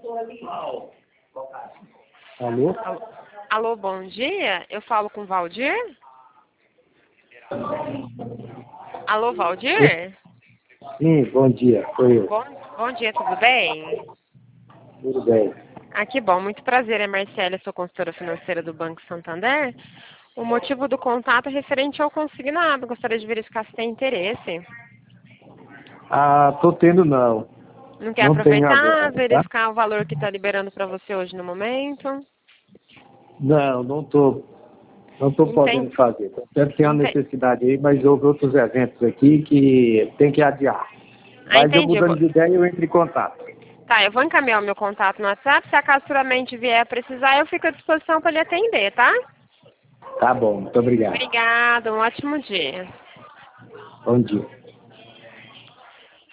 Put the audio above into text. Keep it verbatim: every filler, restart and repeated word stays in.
Alô? Alô, alô, bom dia. Eu falo com o Valdir? Alô, Valdir? Sim, bom dia, sou eu. Bom, bom dia, tudo bem? Tudo bem. Ah, que bom. Muito prazer, é Marcela, sou consultora financeira do Banco Santander. O motivo do contato é referente ao consignado. Gostaria de verificar se tem interesse. Ah, tô tendo não. Não quer Não tenho aproveitar, agora, tá? verificar o valor que está liberando para você hoje no momento? Não, não tô, não tô podendo Entendi. fazer. Deve ter uma Entendi. necessidade aí, mas houve outros eventos aqui que tem que adiar. Ah, Mas eu entendi. Eu mudando vou... de ideia, eu entro em contato. Tá, eu vou encaminhar o meu contato no WhatsApp. Se acaso futuramente vier a precisar, eu fico à disposição para lhe atender, tá? Tá bom, muito obrigado. Obrigada, um ótimo dia. Bom dia.